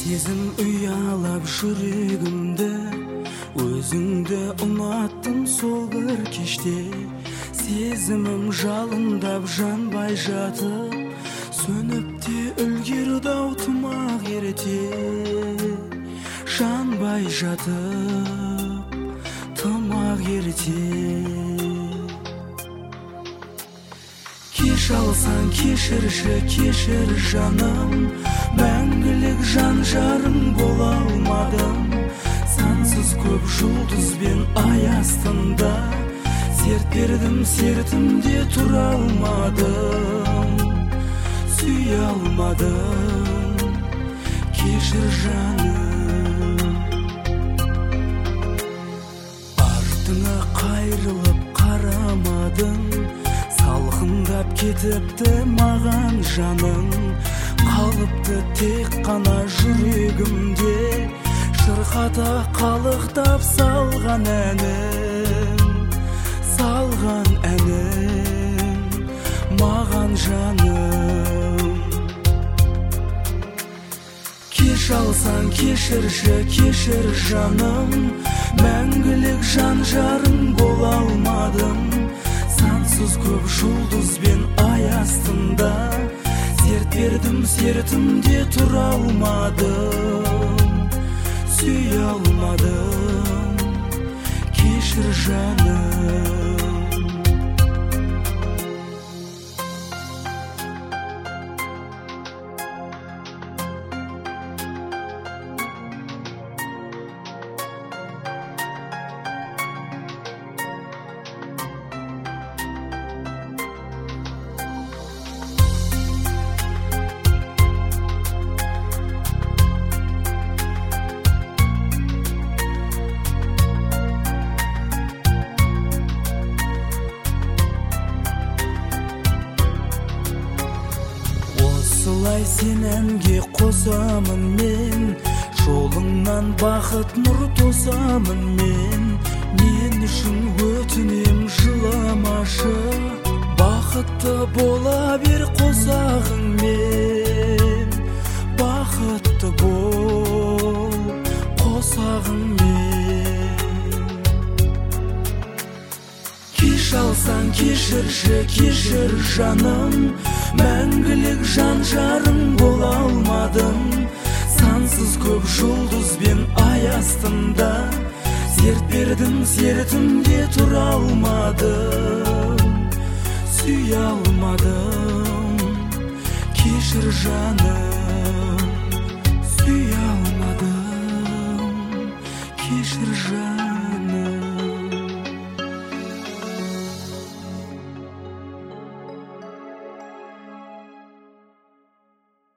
Сезім ұялап жүрегімді, өзіңді ұнаттым сол бір кеште. Сезімім жалындап жанбай жатып, сөніп те үлгерді ау тымақ ерте. Жанбай жатып тымақ ерте. Кеш алсаң кешірші, кешір жаным, мәңгілік жан жарым бола алмадым. Сансыз көп жұлдызбен ай астында серт бердім, сертімде тұра алмадым, сүйе алмадым. Кешір жаным. Артыңа қайрылып қарамадың, салқындап кетіпті маған жаның. Қалыпты тек қана жүрегімде, шырқата қалықтап салған әнім, салған әнім маған жаным. Кеш алсаң кешірші, кешір жаным, мәңгілік жан жарым бола алмадым. Сансыз көп жұлдызбен ай астында серт бердім, сертімде тұра алмадым, сүйе алмадым. Кешір жаным. Осылай сен әнге қосамын мен, жолыңнан бақыт нұр тосамын мен. Мен үшін өтінем жыламашы, бақытты бола бер қосағыңмен. Бақытты бол қосағыңмен. Кеш алсаң кешірші, кешір жаным, мәңгілік жан жарым бола алмадым. Сансыз көп жұлдызбен ай астында серт бердім, сертімде тұра алмадым, сүйе алмадым. Кешір жаным, сүйе алмадым. Кешір жаным.